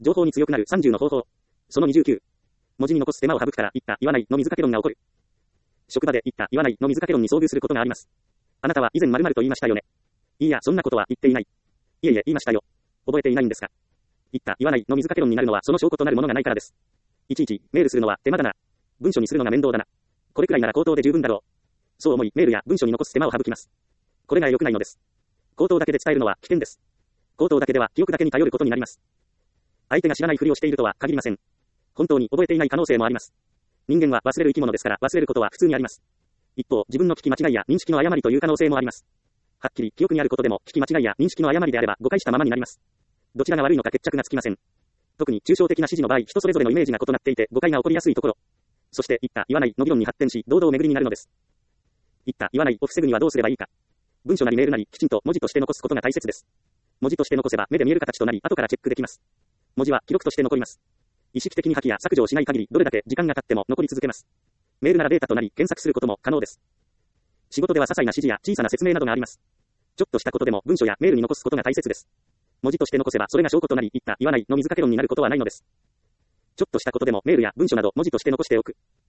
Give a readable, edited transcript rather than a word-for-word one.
情報に強くなる30の方法。その29。文字に残す手間を省くから言った言わないの水かけ論が起こる。職場で言った言わないの水かけ論に遭遇することがあります。あなたは以前〇〇と言いましたよね。いいや、そんなことは言っていない。いえいえ、言いましたよ。覚えていないんですか。言った言わないの水かけ論になるのはその証拠となるものがないからです。いちいちメールするのは手間だな。文書にするのが面倒だな。これくらいなら口頭で十分だろう。そう思いメールや文書に残す手間を省きます。これが良くないのです。口頭だけで伝えるのは危険です。口頭だけでは記憶だけに頼ることになります。相手が知らないふりをしているとは限りません。本当に覚えていない可能性もあります。人間は忘れる生き物ですから忘れることは普通にあります。一方、自分の聞き間違いや認識の誤りという可能性もあります。はっきり記憶にあることでも聞き間違いや認識の誤りであれば誤解したままになります。どちらが悪いのか決着がつきません。特に抽象的な指示の場合、人それぞれのイメージが異なっていて誤解が起こりやすいところ。そして言った言わないの議論に発展し堂々巡りになるのです。言った言わないを防ぐにはどうすればいいか。文書なりメールなりきちんと文字として残すことが大切です。文字として残せば目で見える形となり後からチェックできます。文字は記録として残ります。意識的に破棄や削除をしない限りどれだけ時間が経っても残り続けます。メールならデータとなり検索することも可能です。仕事では些細な指示や小さな説明などがあります。ちょっとしたことでも文書やメールに残すことが大切です。文字として残せばそれが証拠となり言った言わないの水かけ論になることはないのです。ちょっとしたことでもメールや文書など文字として残しておく。